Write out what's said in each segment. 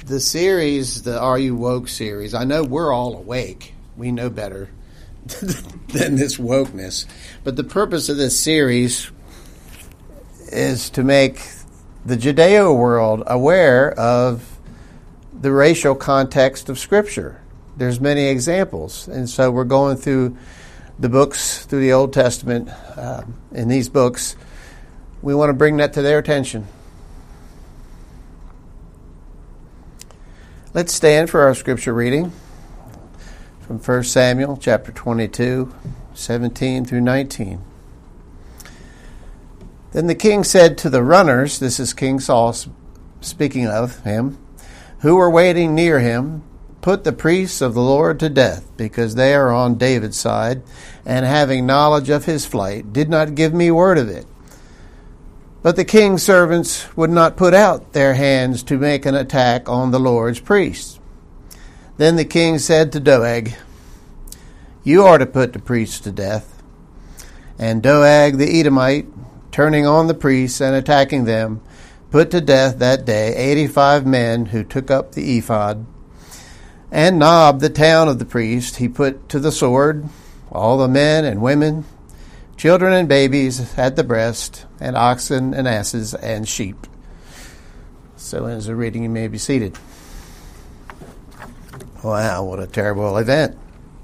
The series, the Are You Woke series, I know we're all awake. We know better than this wokeness. But the purpose of this series is to make the Judeo world aware of the racial context of Scripture. There's many examples. And so we're going through the books, through the Old Testament. In these books, we want to bring that to their attention. Let's stand for our scripture reading from 1 Samuel chapter 22, 17 through 19. Then the king said to the runners, this is King Saul speaking of him, who were waiting near him, put the priests of the Lord to death, because they are on David's side, and having knowledge of his flight, did not give me word of it. But the king's servants would not put out their hands to make an attack on the Lord's priests. Then the king said to Doeg, you are to put the priests to death. And Doeg the Edomite, turning on the priests and attacking them, put to death that day 85 men who took up the ephod. And Nob, the town of the priest, he put to the sword, all the men and women, children and babies at the breast, and oxen and asses and sheep. So as a reading, you may be seated. Wow, what a terrible event.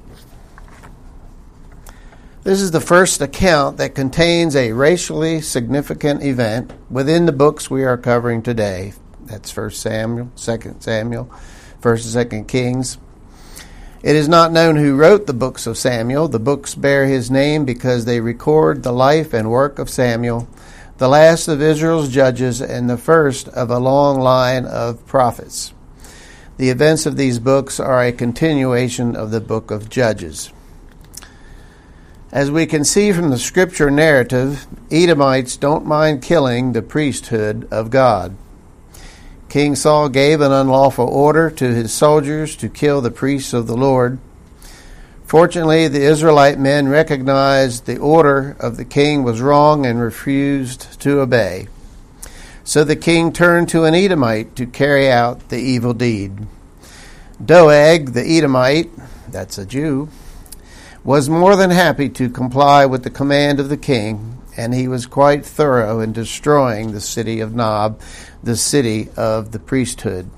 This is the first account that contains a racially significant event within the books we are covering today. That's 1 Samuel, 2 Samuel, 1st and 2nd Kings. It is not known who wrote the books of Samuel. The books bear his name because they record the life and work of Samuel, the last of Israel's judges and the first of a long line of prophets. The events of these books are a continuation of the book of Judges. As we can see from the scripture narrative, Edomites don't mind killing the priesthood of God. King Saul gave an unlawful order to his soldiers to kill the priests of the Lord. Fortunately, the Israelite men recognized the order of the king was wrong and refused to obey. So the king turned to an Edomite to carry out the evil deed. Doeg, the Edomite, that's a Jew, was more than happy to comply with the command of the king, and he was quite thorough in destroying the city of Nob, the city of the priesthood.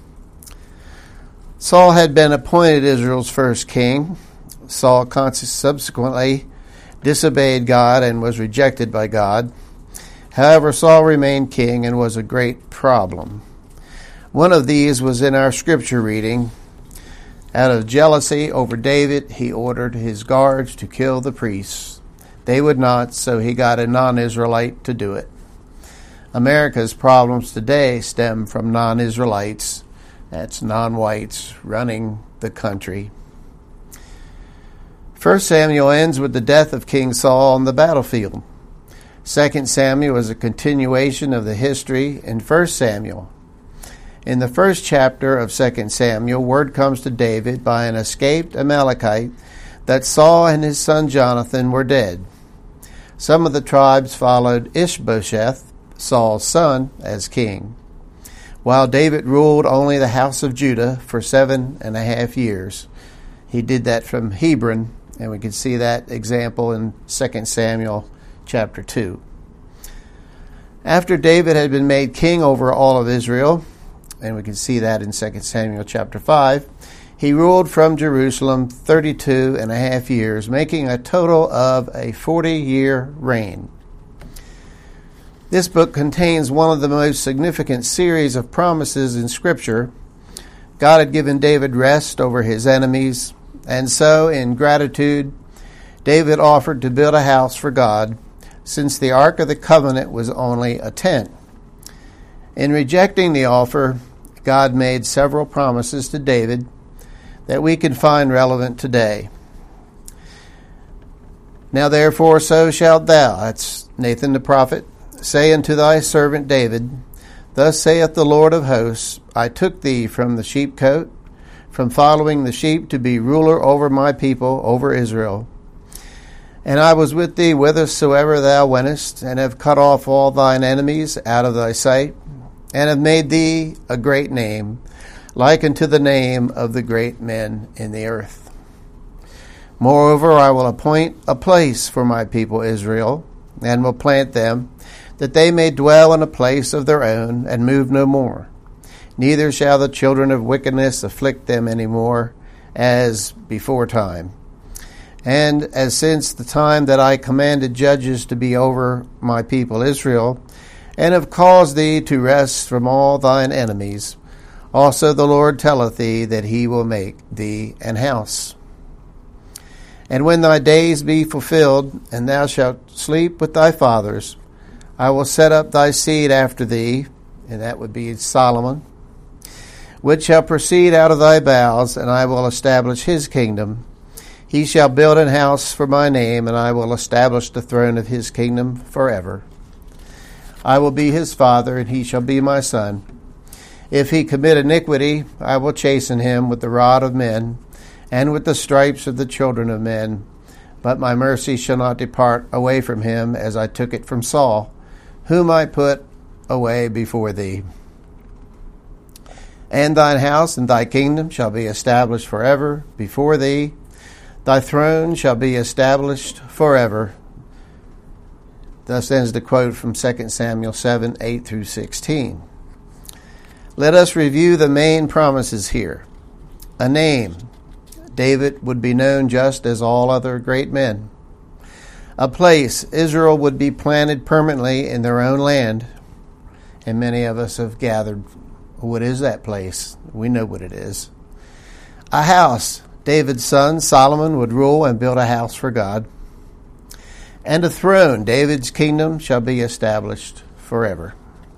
Saul had been appointed Israel's first king. Saul subsequently disobeyed God and was rejected by God. However, Saul remained king and was a great problem. One of these was in our scripture reading. Out of jealousy over David, he ordered his guards to kill the priests. They would not, so he got a non-Israelite to do it. America's problems today stem from non-Israelites, that's non-whites, running the country. 1 Samuel ends with the death of King Saul on the battlefield. 2 Samuel is a continuation of the history in 1 Samuel. In the first chapter of 2 Samuel, word comes to David by an escaped Amalekite that Saul and his son Jonathan were dead. Some of the tribes followed Ishbosheth, Saul's son, as king, while David ruled only the house of Judah for 7.5 years. He did that from Hebron, and we can see that example in 2 Samuel chapter 2. After David had been made king over all of Israel, and we can see that in 2 Samuel chapter 5, he ruled from Jerusalem 32.5 years, making a total of a 40-year reign. This book contains one of the most significant series of promises in Scripture. God had given David rest over his enemies, and so, in gratitude, David offered to build a house for God, since the Ark of the Covenant was only a tent. In rejecting the offer, God made several promises to David that we can find relevant today. Now therefore so shalt thou, that's Nathan the prophet, say unto thy servant David, Thus saith the Lord of hosts, I took thee from the sheepcote, from following the sheep to be ruler over my people, over Israel. And I was with thee whithersoever thou wentest, and have cut off all thine enemies out of thy sight. and have made thee a great name, like unto the name of the great men in the earth. Moreover, I will appoint a place for my people Israel, and will plant them, that they may dwell in a place of their own, and move no more. Neither shall the children of wickedness afflict them any more, as before time. And as since the time that I commanded judges to be over my people Israel, and have caused thee to rest from all thine enemies, also the Lord telleth thee that he will make thee an house. And when thy days be fulfilled, and thou shalt sleep with thy fathers, I will set up thy seed after thee, and that would be Solomon, which shall proceed out of thy bowels, and I will establish his kingdom. He shall build an house for my name, and I will establish the throne of his kingdom forever. I will be his father, and he shall be my son. If he commit iniquity, I will chasten him with the rod of men, and with the stripes of the children of men. But my mercy shall not depart away from him, as I took it from Saul, whom I put away before thee. And thine house and thy kingdom shall be established forever before thee. Thy throne shall be established forever. Thus ends the quote from 2 Samuel 7, 8 through 16. Let us review the main promises here. A name. David would be known just as all other great men. A place. Israel would be planted permanently in their own land. And many of us have gathered. What is that place? We know what it is. A house. David's son Solomon would rule and build a house for God. And a throne. David's kingdom shall be established forever.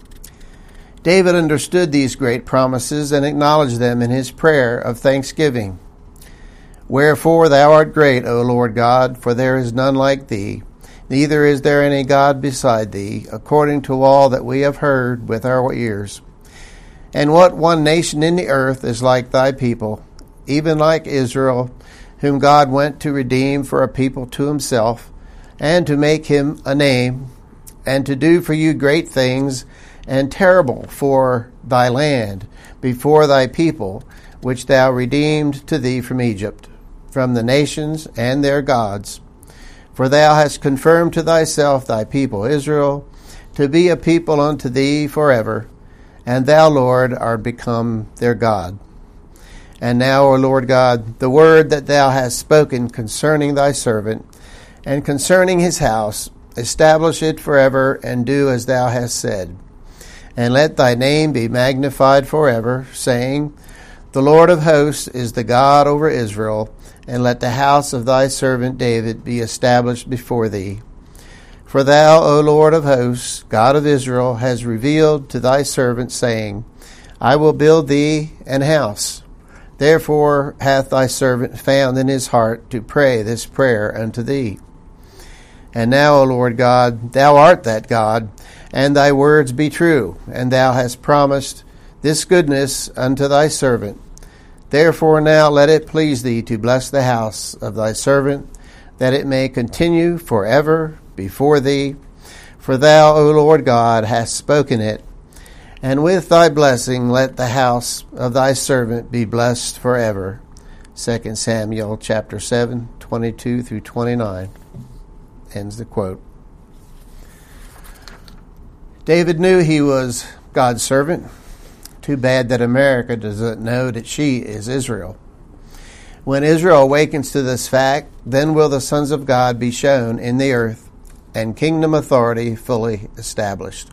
David understood these great promises and acknowledged them in his prayer of thanksgiving. Wherefore thou art great, O Lord God, for there is none like thee, neither is there any God beside thee, according to all that we have heard with our ears. And what one nation in the earth is like thy people, even like Israel, whom God went to redeem for a people to himself, and to make him a name, and to do for you great things, and terrible for thy land, before thy people, which thou redeemed to thee from Egypt, from the nations and their gods. For thou hast confirmed to thyself thy people Israel, to be a people unto thee forever, and thou, Lord, art become their God. And now, O Lord God, the word that thou hast spoken concerning thy servant, and concerning his house, establish it forever, and do as thou hast said. And let thy name be magnified forever, saying, The Lord of hosts is the God over Israel, and let the house of thy servant David be established before thee. For thou, O Lord of hosts, God of Israel, hast revealed to thy servant, saying, I will build thee an house. Therefore hath thy servant found in his heart to pray this prayer unto thee. And now, O Lord God, thou art that God, and thy words be true, and thou hast promised this goodness unto thy servant. Therefore now let it please thee to bless the house of thy servant, that it may continue forever before thee. For thou, O Lord God, hast spoken it. And with thy blessing let the house of thy servant be blessed forever. 2 Samuel chapter 7, 22 through 29. Ends the quote. David knew he was God's servant. Too bad that America doesn't know that she is Israel. When Israel awakens to this fact, then will the sons of God be shown in the earth, and kingdom authority fully established.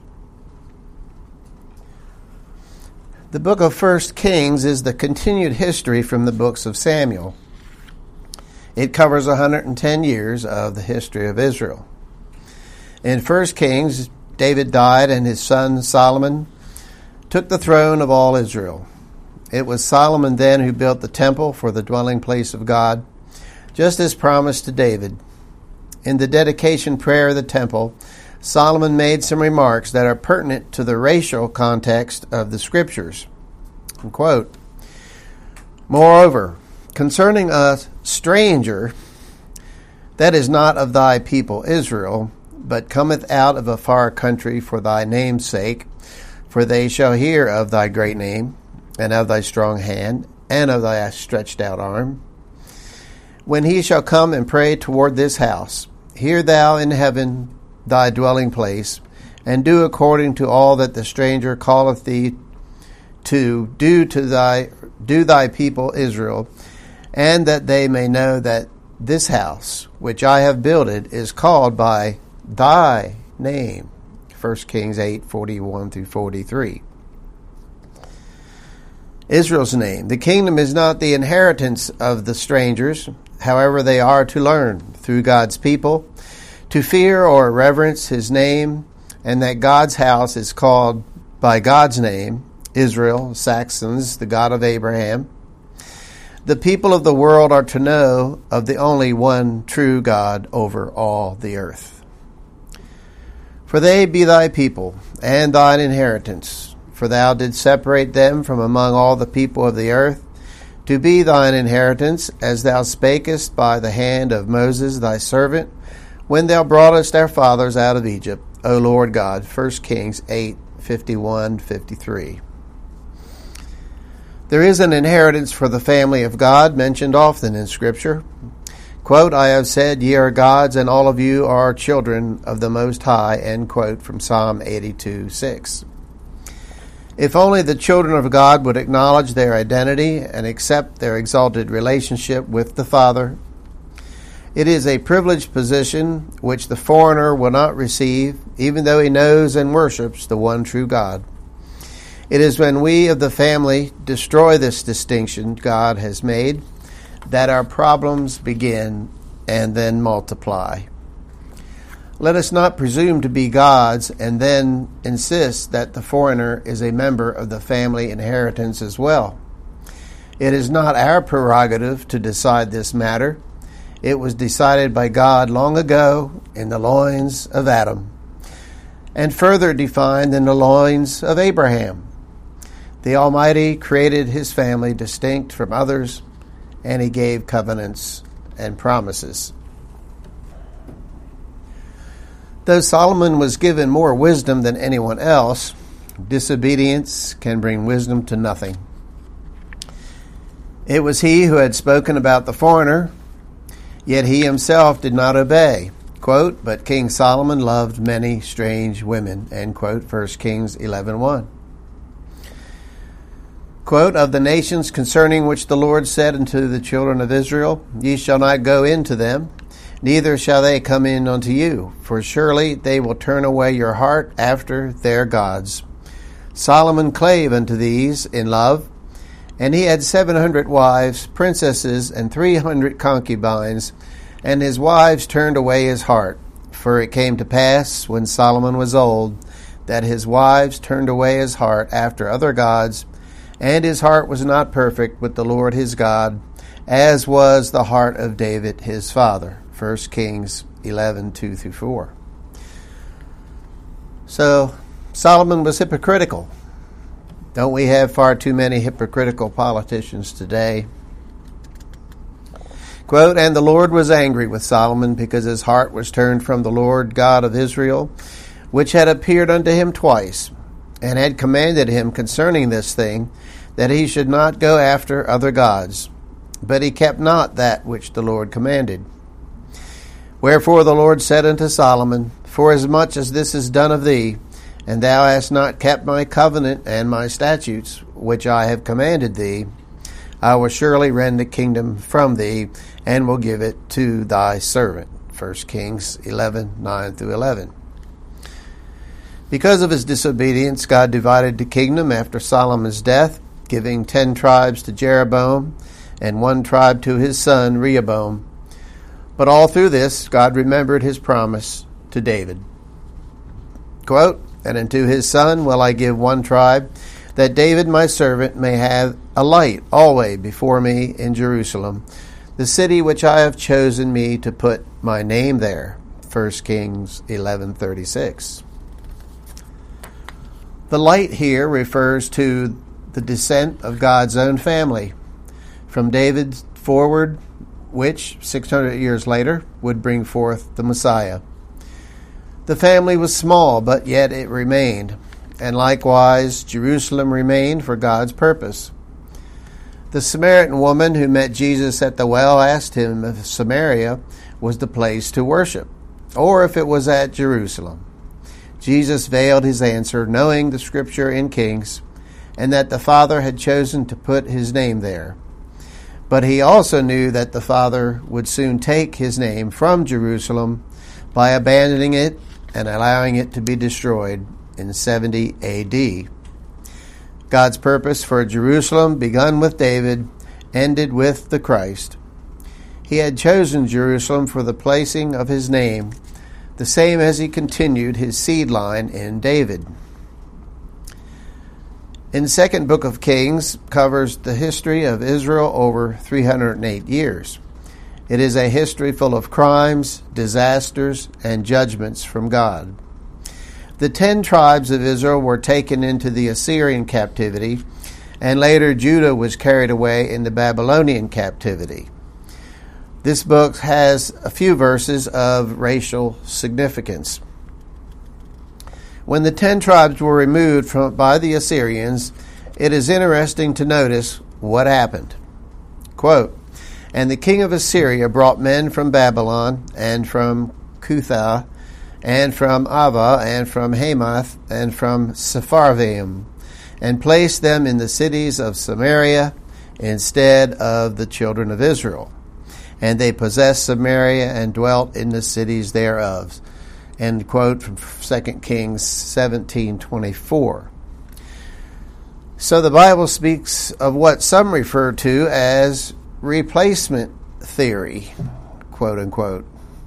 The book of 1 Kings is the continued history from the books of Samuel. It covers 110 years of the history of Israel. In 1 Kings, David died and his son Solomon took the throne of all Israel. It was Solomon then who built the temple for the dwelling place of God, just as promised to David. In the dedication prayer of the temple, Solomon made some remarks that are pertinent to the racial context of the Scriptures. Quote, Moreover, concerning a stranger that is not of thy people Israel, but cometh out of a far country for thy name's sake, For they shall hear of thy great name, and of thy strong hand, and of thy stretched out arm. When he shall come and pray toward this house, hear thou in heaven thy dwelling place, and do according to all that the stranger calleth thee to do thy people Israel, and that they may know that this house which I have builded is called by thy name. 1 Kings 8:41 through 43. Israel's name. The kingdom is not the inheritance of the strangers. However, they are to learn through God's people to fear or reverence his name, and that God's house is called by God's name, Israel, Saxons, the God of Abraham. The people of the world are to know of the only one true God over all the earth. For they be thy people, and thine inheritance. For thou didst separate them from among all the people of the earth, to be thine inheritance, as thou spakest by the hand of Moses thy servant, when thou broughtest our fathers out of Egypt, O Lord God. 1 Kings 8:51-53. There is an inheritance for the family of God mentioned often in Scripture. Quote, I have said, ye are gods, and all of you are children of the Most High, end quote, from Psalm 82:6. If only the children of God would acknowledge their identity and accept their exalted relationship with the Father. It is a privileged position which the foreigner will not receive, even though he knows and worships the one true God. It is when we of the family destroy this distinction God has made that our problems begin and then multiply. Let us not presume to be gods and then insist that the foreigner is a member of the family inheritance as well. It is not our prerogative to decide this matter. It was decided by God long ago in the loins of Adam, and further defined in the loins of Abraham. The Almighty created his family distinct from others, and he gave covenants and promises. Though Solomon was given more wisdom than anyone else, disobedience can bring wisdom to nothing. It was he who had spoken about the foreigner, yet he himself did not obey. Quote, but King Solomon loved many strange women, end quote, 1 Kings 11:1. Quote, of the nations concerning which the Lord said unto the children of Israel, ye shall not go into them, neither shall they come in unto you, for surely they will turn away your heart after their gods. Solomon clave unto these in love, and he had 700 wives, princesses, and 300 concubines, and his wives turned away his heart. For it came to pass, when Solomon was old, that his wives turned away his heart after other gods, and his heart was not perfect with the Lord his God, as was the heart of David his father. 1 Kings 11:2-4. So, Solomon was hypocritical. Don't we have far too many hypocritical politicians today? Quote, and the Lord was angry with Solomon because his heart was turned from the Lord God of Israel, which had appeared unto him twice, and had commanded him concerning this thing, that he should not go after other gods. But he kept not that which the Lord commanded. Wherefore the Lord said unto Solomon, forasmuch as this is done of thee, and thou hast not kept my covenant and my statutes, which I have commanded thee, I will surely rend the kingdom from thee, and will give it to thy servant. 1 Kings 11:9-11. Because of his disobedience, God divided the kingdom after Solomon's death, giving 10 tribes to Jeroboam, and 1 tribe to his son Rehoboam. But all through this, God remembered his promise to David. Quote, and unto his son will I give 1 tribe, that David my servant may have a light always before me in Jerusalem, the city which I have chosen me to put my name there. 1 Kings 11:36. The light here refers to the descent of God's own family from David forward, which 600 years later would bring forth the Messiah. The family was small, but yet it remained. and likewise Jerusalem remained for God's purpose. The Samaritan woman who met Jesus at the well asked him if Samaria was the place to worship, or if it was at Jerusalem. Jesus veiled his answer, knowing the scripture in Kings, and that the Father had chosen to put his name there. But he also knew that the Father would soon take his name from Jerusalem by abandoning it and allowing it to be destroyed in 70 A.D. God's purpose for Jerusalem, begun with David, ended with the Christ. He had chosen Jerusalem for the placing of his name, the same as he continued his seed line in David. In the second book of Kings covers the history of Israel over 308 years. It is a history full of crimes, disasters, and judgments from God. The 10 tribes of Israel were taken into the Assyrian captivity, and later Judah was carried away into Babylonian captivity. This book has a few verses of racial significance. When the 10 tribes were removed by the Assyrians, it is interesting to notice what happened. Quote, "And the king of Assyria brought men from Babylon, and from Cuthah, and from Ava, and from Hamath, and from Sepharvaim, and placed them in the cities of Samaria instead of the children of Israel. And they possessed Samaria and dwelt in the cities thereof." End quote from 2 Kings 17:24. So the Bible speaks of what some refer to as replacement theory, quote unquote.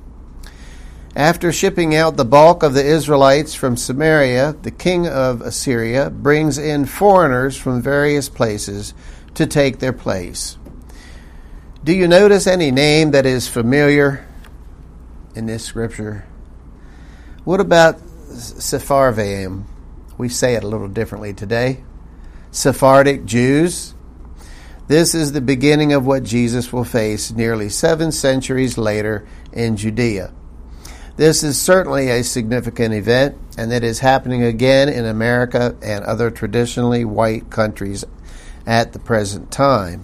After shipping out the bulk of the Israelites from Samaria, the king of Assyria brings in foreigners from various places to take their place. Do you notice any name that is familiar in this scripture? What about Sepharvaim? We say it a little differently today. Sephardic Jews. This is the beginning of what Jesus will face nearly 7 centuries later in Judea. This is certainly a significant event, and it is happening again in America and other traditionally white countries at the present time.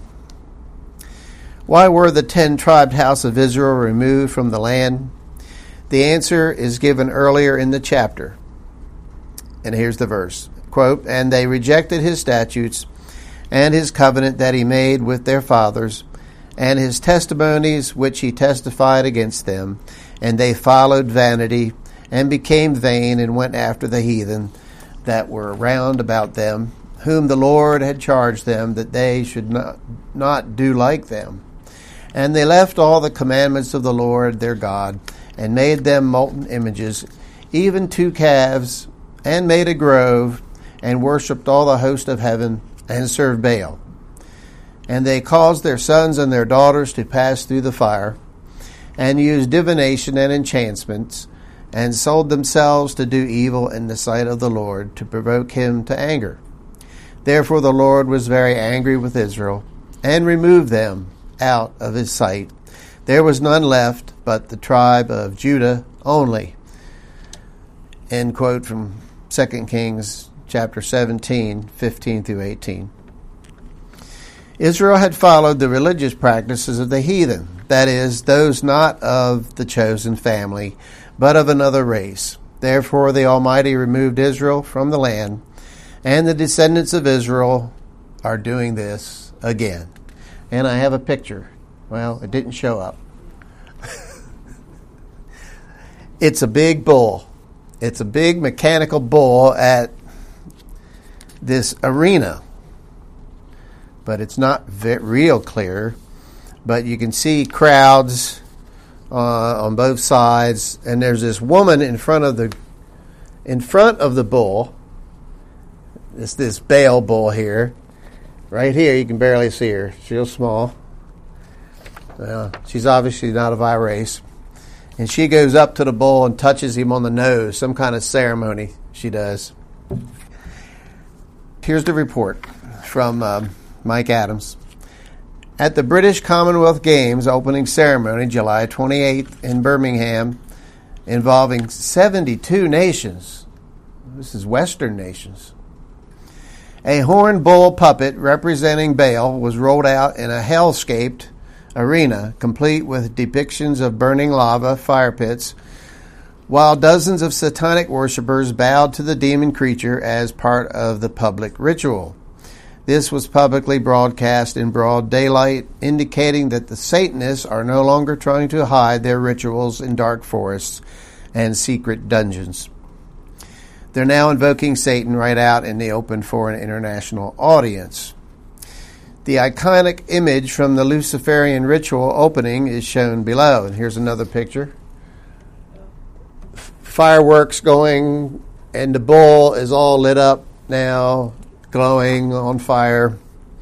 Why were the 10-tribed house of Israel removed from the land? The answer is given earlier in the chapter. And here's the verse. Quote, "And they rejected his statutes and his covenant that he made with their fathers, and his testimonies which he testified against them. And they followed vanity, and became vain, and went after the heathen that were round about them, whom the Lord had charged them that they should not do like them. And they left all the commandments of the Lord their God, and made them molten images, even 2 calves, and made a grove, and worshipped all the host of heaven, and served Baal. And they caused their sons and their daughters to pass through the fire, and used divination and enchantments, and sold themselves to do evil in the sight of the Lord, to provoke him to anger. Therefore the Lord was very angry with Israel, and removed them out of his sight. There was none left but the tribe of Judah only." End quote from 2 Kings chapter 17, 15 through 18. Israel had followed the religious practices of the heathen, that is, those not of the chosen family, but of another race. Therefore the Almighty removed Israel from the land, and the descendants of Israel are doing this again. And I have a picture. Well, it didn't show up. It's a big bull. It's a big mechanical bull at this arena. But it's not real clear. But you can see crowds on both sides, and there's this woman in front of the bull. This Baal bull here. Right here, you can barely see her. She's real small. She's obviously not of our race. And she goes up to the bull and touches him on the nose. Some kind of ceremony she does. Here's the report from Mike Adams. At the British Commonwealth Games opening ceremony, July 28th in Birmingham, involving 72 nations. This is Western nations. A horned bull puppet representing Baal was rolled out in a hellscaped arena, complete with depictions of burning lava, fire pits, while dozens of satanic worshippers bowed to the demon creature as part of the public ritual. This was publicly broadcast in broad daylight, indicating that the Satanists are no longer trying to hide their rituals in dark forests and secret dungeons. They're now invoking Satan right out in the open for an international audience. The iconic image from the Luciferian ritual opening is shown below. And here's another picture. Fireworks going, and the bull is all lit up now, glowing on fire.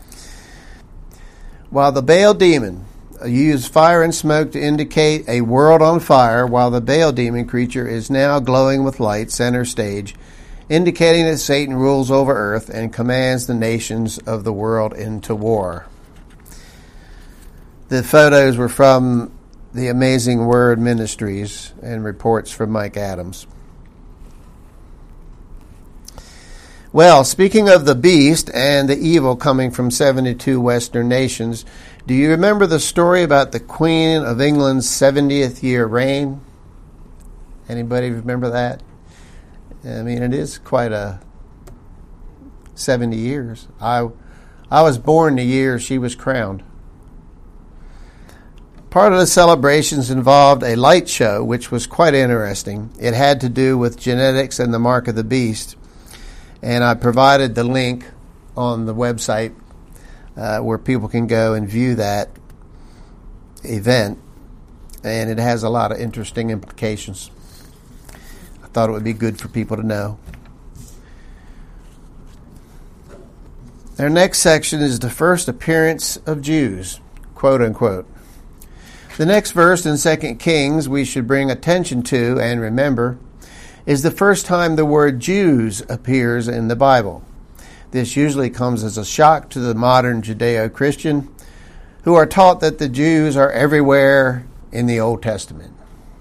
While the Baal demon used fire and smoke to indicate a world on fire, while the Baal demon creature is now glowing with light center stage, indicating that Satan rules over earth and commands the nations of the world into war. The photos were from the Amazing Word Ministries and reports from Mike Adams. Well, speaking of the beast and the evil coming from 72 Western nations, do you remember the story about the Queen of England's 70th year reign? Anybody remember that? I mean, it is quite a 70 years. I was born the year she was crowned. Part of the celebrations involved a light show, which was quite interesting. It had to do with genetics and the mark of the beast. And I provided the link on the website where people can go and view that event. And it has a lot of interesting implications. I thought it would be good for people to know. Our next section is the first appearance of Jews, quote unquote. The next verse in 2 Kings we should bring attention to and remember is the first time the word Jews appears in the Bible. This usually comes as a shock to the modern Judeo-Christian who are taught that the Jews are everywhere in the Old Testament.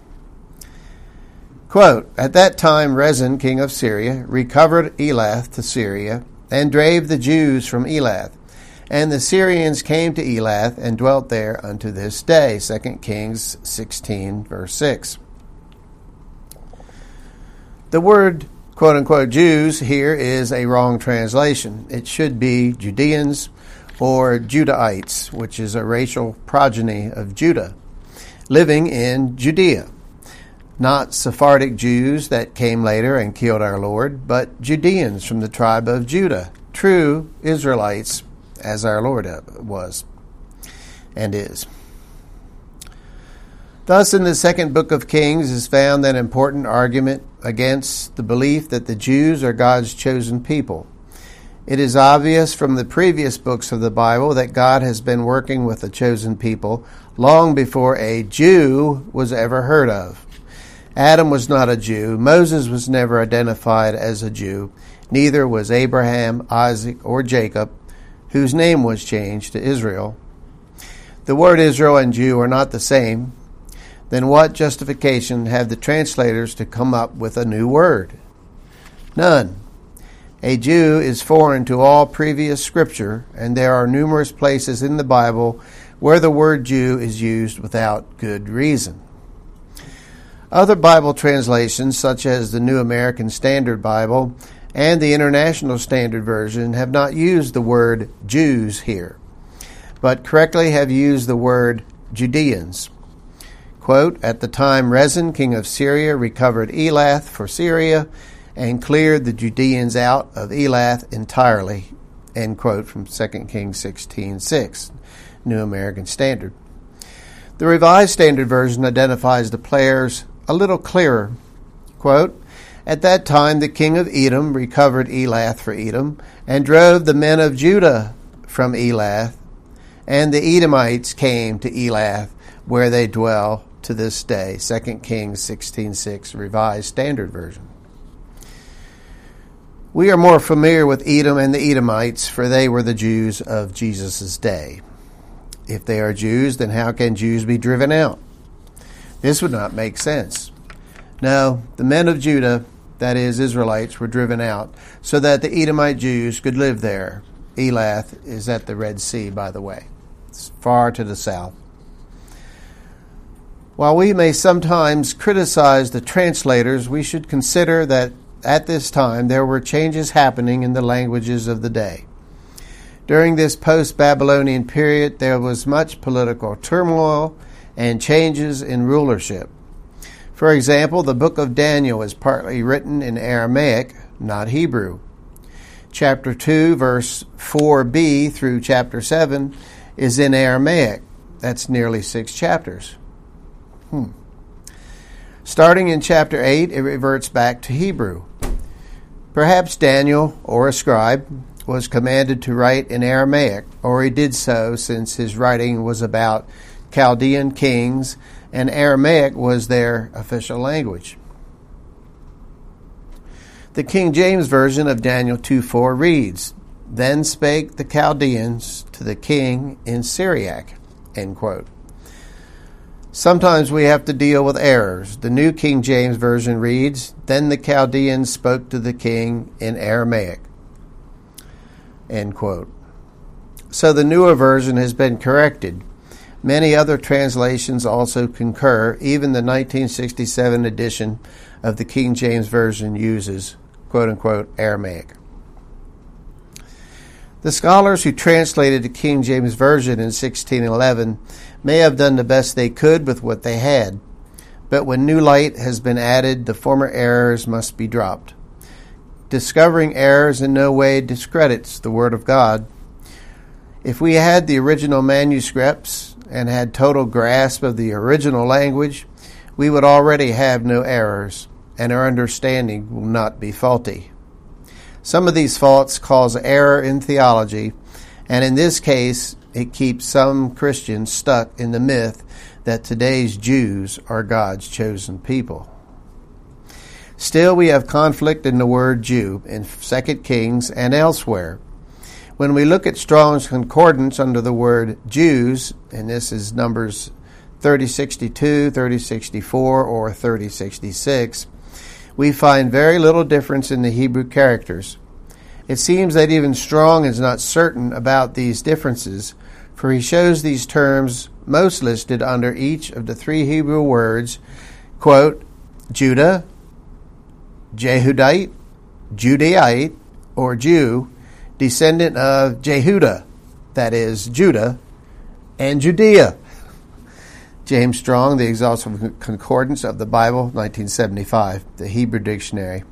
Quote, at that time Rezin, king of Syria, recovered Elath to Syria and drave the Jews from Elath. And the Syrians came to Elath and dwelt there unto this day. 2 Kings 16, verse 6. The word, quote-unquote, Jews here is a wrong translation. It should be Judeans or Judahites, which is a racial progeny of Judah, living in Judea. Not Sephardic Jews that came later and killed our Lord, but Judeans from the tribe of Judah, true Israelites, as our Lord was and is. Thus, in the second book of Kings is found an important argument against the belief that the Jews are God's chosen people. It is obvious from the previous books of the Bible that God has been working with the chosen people long before a Jew was ever heard of. Adam was not a Jew. Moses was never identified as a Jew. Neither was Abraham, Isaac, or Jacob, whose name was changed to Israel. The word Israel and Jew are not the same. Then what justification have the translators to come up with a new word? None. A Jew is foreign to all previous scripture, and there are numerous places in the Bible where the word Jew is used without good reason. Other Bible translations, such as the New American Standard Bible and the International Standard Version, have not used the word Jews here, but correctly have used the word Judeans. Quote, at the time Rezin, king of Syria, recovered Elath for Syria and cleared the Judeans out of Elath entirely. End quote from 2 Kings 16:6, New American Standard. The Revised Standard Version identifies the players a little clearer. Quote, at that time the king of Edom recovered Elath for Edom and drove the men of Judah from Elath, and the Edomites came to Elath, where they dwell to this day. 2 Kings 16:6, Revised Standard Version. We are more familiar with Edom and the Edomites, for they were the Jews of Jesus' day. If they are Jews, then how can Jews be driven out? This would not make sense. No, the men of Judah, that is, Israelites, were driven out so that the Edomite Jews could live there. Elath is at the Red Sea, by the way. It's far to the south. While we may sometimes criticize the translators, we should consider that at this time there were changes happening in the languages of the day. During this post-Babylonian period, there was much political turmoil and changes in rulership. For example, the book of Daniel is partly written in Aramaic, not Hebrew. Chapter 2, verse 4b through chapter 7 is in Aramaic. That's nearly 6 chapters. Starting in chapter 8, it reverts back to Hebrew. Perhaps Daniel, or a scribe, was commanded to write in Aramaic, or he did so since his writing was about Chaldean kings, and Aramaic was their official language. The King James Version of Daniel 2:4 reads, "Then spake the Chaldeans to the king in Syriac," end quote. Sometimes we have to deal with errors. The New King James Version reads, "Then the Chaldeans spoke to the king in Aramaic," end quote. So the newer version has been corrected. Many other translations also concur. Even the 1967 edition of the King James Version uses, quote-unquote, Aramaic. The scholars who translated the King James Version in 1611 may have done the best they could with what they had, but when new light has been added, the former errors must be dropped. Discovering errors in no way discredits the Word of God. If we had the original manuscripts and had total grasp of the original language, we would already have no errors, and our understanding will not be faulty. Some of these faults cause error in theology, and in this case, it keeps some Christians stuck in the myth that today's Jews are God's chosen people. Still, we have conflict in the word Jew in 2 Kings and elsewhere. When we look at Strong's Concordance under the word Jews, and this is Numbers 3062, 3064, or 3066, we find very little difference in the Hebrew characters. It seems that even Strong is not certain about these differences, for he shows these terms most listed under each of the 3 Hebrew words, quote, Judah, Jehudite, Judaite, or Jew, descendant of Jehudah, that is, Judah, and Judea. James Strong, The Exhaustive Concordance of the Bible, 1975, the Hebrew Dictionary.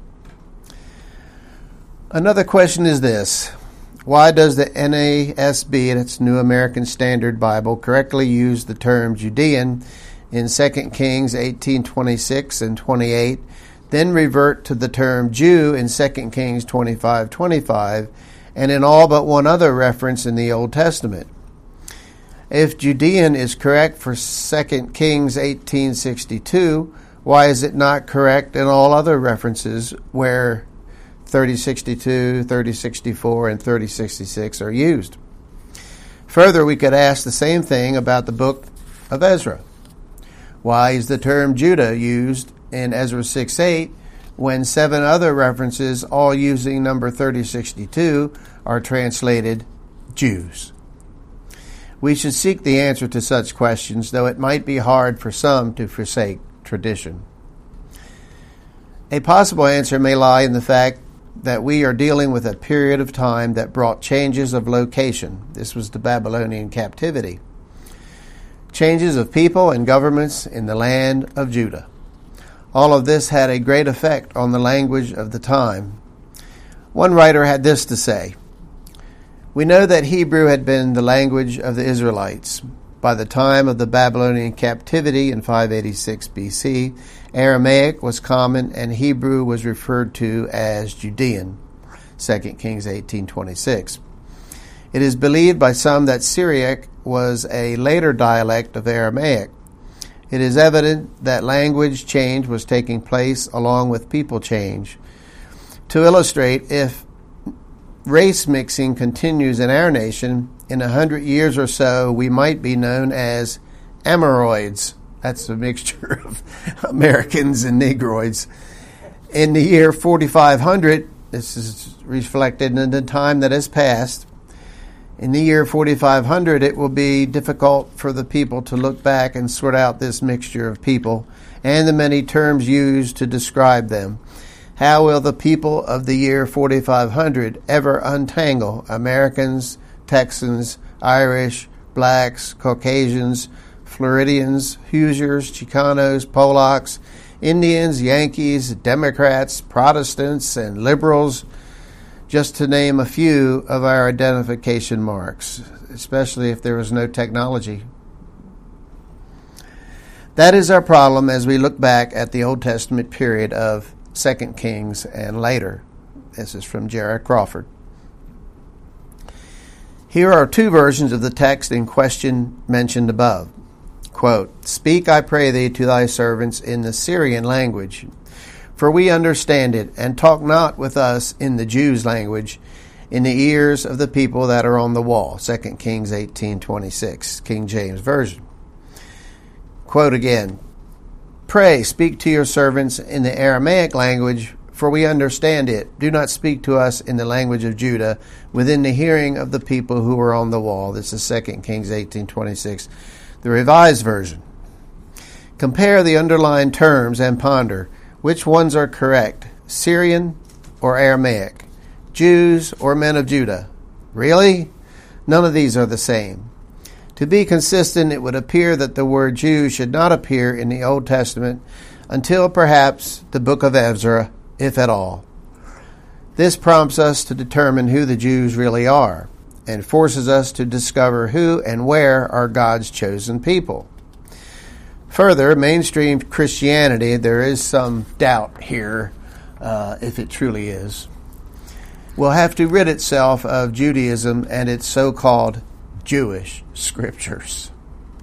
Another question is this: why does the NASB, in its New American Standard Bible, correctly use the term Judean in 2 Kings 18:26 and 28, then revert to the term Jew in 2 Kings 25:25, and in all but one other reference in the Old Testament? If Judean is correct for 2 Kings 18:62, why is it not correct in all other references where 3062, 3064, and 3066 are used? Further, we could ask the same thing about the book of Ezra. Why is the term Judah used in Ezra 6:8 when 7 other references, all using number 3062, are translated Jews? We should seek the answer to such questions, though it might be hard for some to forsake tradition. A possible answer may lie in the fact that we are dealing with a period of time that brought changes of location. This was the Babylonian captivity. Changes of people and governments in the land of Judah. All of this had a great effect on the language of the time. One writer had this to say: "We know that Hebrew had been the language of the Israelites. By the time of the Babylonian captivity in 586 BC, Aramaic was common and Hebrew was referred to as Judean." 2 Kings 18:26. It is believed by some that Syriac was a later dialect of Aramaic. It is evident that language change was taking place along with people change. To illustrate, if race mixing continues in our nation, in 100 years or so, we might be known as Amoroids. That's a mixture of Americans and Negroids. In the year 4500, this is reflected in the time that has passed. In the year 4500, it will be difficult for the people to look back and sort out this mixture of people and the many terms used to describe them. How will the people of the year 4500 ever untangle Americans, Texans, Irish, blacks, Caucasians, Floridians, Hoosiers, Chicanos, Polacks, Indians, Yankees, Democrats, Protestants, and liberals, just to name a few of our identification marks, especially if there was no technology? That is our problem as we look back at the Old Testament period of 2 Kings and later. This is from Jared Crawford. Here are two versions of the text in question mentioned above. Quote, "Speak, I pray thee, to thy servants in the Syrian language, for we understand it, and talk not with us in the Jews' language, in the ears of the people that are on the wall." 2 Kings 18:26, King James Version. Quote again, "Pray, speak to your servants in the Aramaic language, for we understand it. Do not speak to us in the language of Judah, within the hearing of the people who are on the wall." This is 2 Kings 18:26, the Revised Version. Compare the underlined terms and ponder. Which ones are correct? Syrian or Aramaic? Jews or men of Judah? Really? None of these are the same. To be consistent, it would appear that the word Jew should not appear in the Old Testament until perhaps the book of Ezra, if at all. This prompts us to determine who the Jews really are, and forces us to discover who and where are God's chosen people. Further, mainstream Christianity, there is some doubt here, if it truly is, will have to rid itself of Judaism and its so-called Jewish scriptures.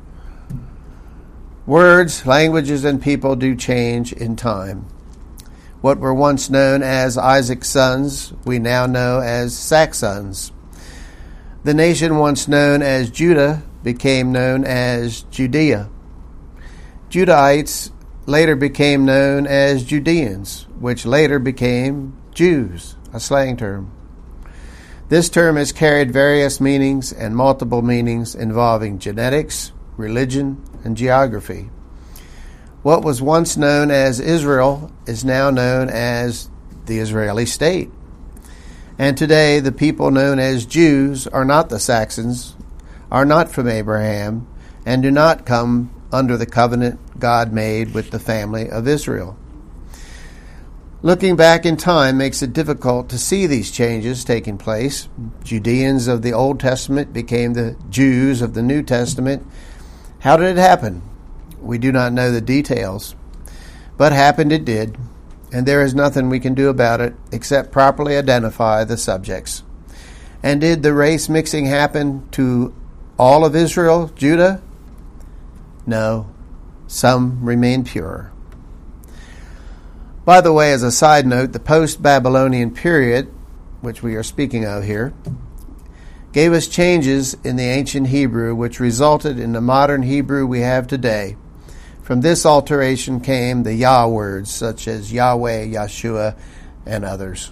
Words, languages, and people do change in time. What were once known as Isaac's sons, we now know as Saxons. The nation once known as Judah became known as Judea. Judahites later became known as Judeans, which later became Jews, a slang term. This term has carried various meanings and multiple meanings involving genetics, religion, and geography. What was once known as Israel is now known as the Israeli state. And today, the people known as Jews are not the Saxons, are not from Abraham, and do not come under the covenant God made with the family of Israel. Looking back in time makes it difficult to see these changes taking place. Judeans of the Old Testament became the Jews of the New Testament. How did it happen? We do not know the details, but happened it did, and there is nothing we can do about it except properly identify the subjects. And did the race mixing happen to all of Israel, Judah? No, some remain pure. By the way, as a side note, the post-Babylonian period, which we are speaking of here, gave us changes in the ancient Hebrew, which resulted in the modern Hebrew we have today. From this alteration came the Yah words, such as Yahweh, Yahshua, and others.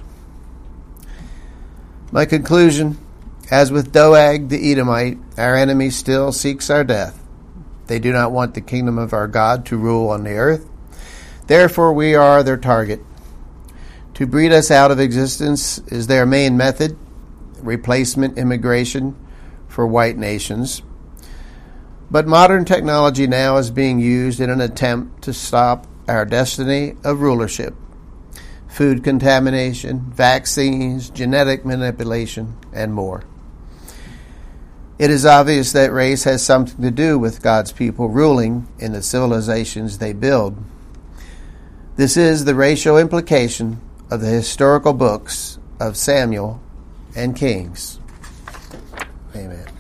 My conclusion, as with Doeg the Edomite, our enemy still seeks our death. They do not want the kingdom of our God to rule on the earth. Therefore, we are their target. To breed us out of existence is their main method, replacement immigration for white nations. But modern technology now is being used in an attempt to stop our destiny of rulership. Food contamination, vaccines, genetic manipulation, and more. It is obvious that race has something to do with God's people ruling in the civilizations they build. This is the racial implication of the historical books of Samuel and Kings. Amen.